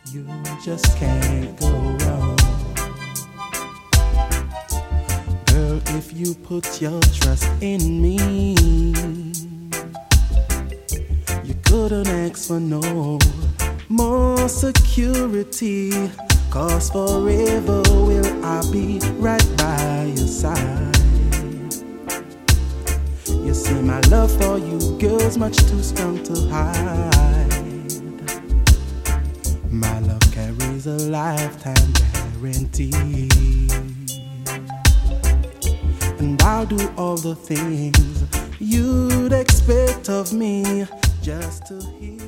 You just can't go wrong. Girl, if you put your trust in me, you couldn't ask for no more security. 'Cause forever will I be right by your side. You see, my love for you, girl's much too strong to hide. My love carries a lifetime guarantee, and I'll do all the things you'd expect of me just to hear.